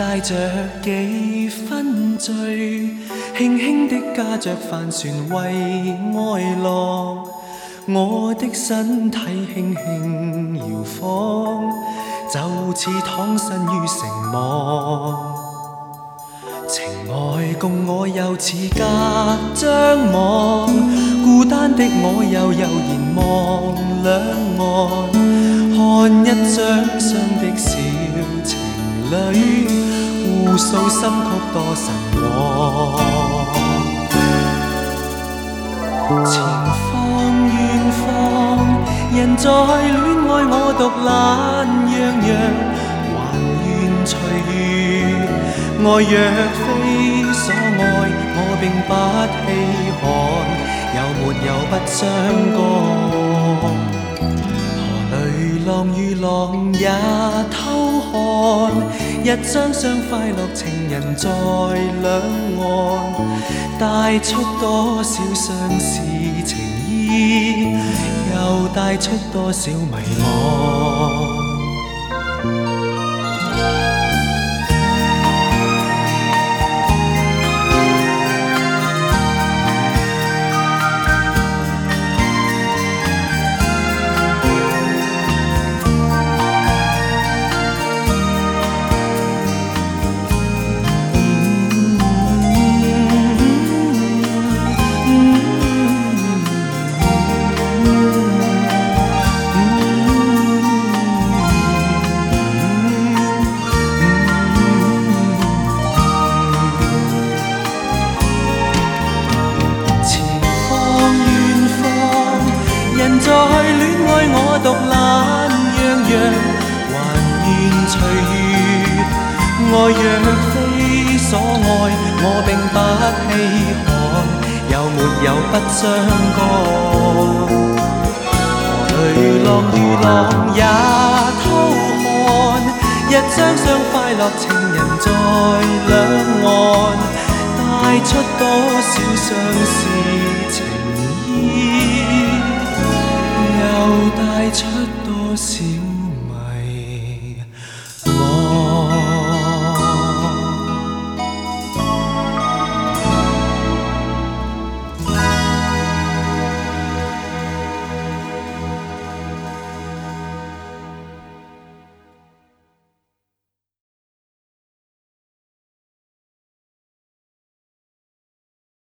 帶着幾分醉，輕輕的駕着帆船為愛浪，我的身體輕輕搖晃，就似躺身於城網。情愛共我又似隔張網，孤單的我又悠然望兩岸，看一張雙的小情侶，互訴心曲多神往。前方遠方，人在戀愛我獨懶洋洋，還願隨遇。愛若非所愛，我並不稀罕，有沒有不相干？河裏浪與浪也偷看，一張雙快樂情人在兩岸，帶出多少相思情意，又帶出多少迷惘。人在戀愛我獨懶洋洋，還願隨遇。愛若非所愛，我並不稀罕，有沒有不相干？河裏浪與浪也偷看，一張雙快樂情人在兩岸，帶出多少相思情意，又帶出多少